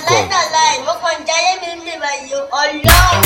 musicmovietv.com. Mo kàn jáyé mi ń bèbà yìí Ọlọ́run.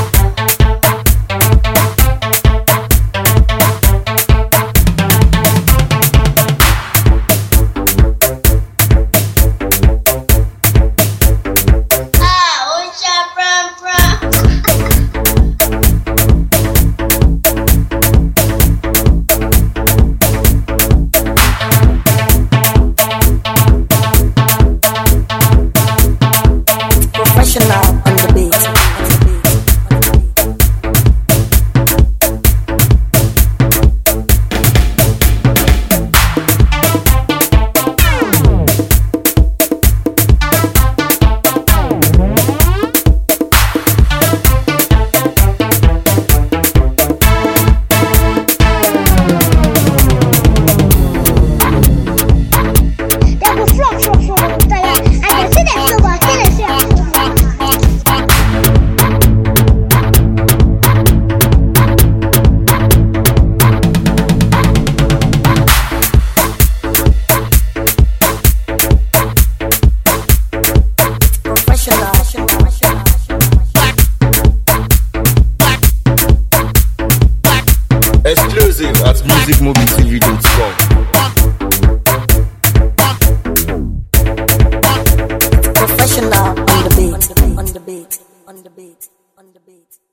Professional on the beat. Exclusive at musicmovietv.com. Professional on the beat. On the beat. On the beat. On the beat.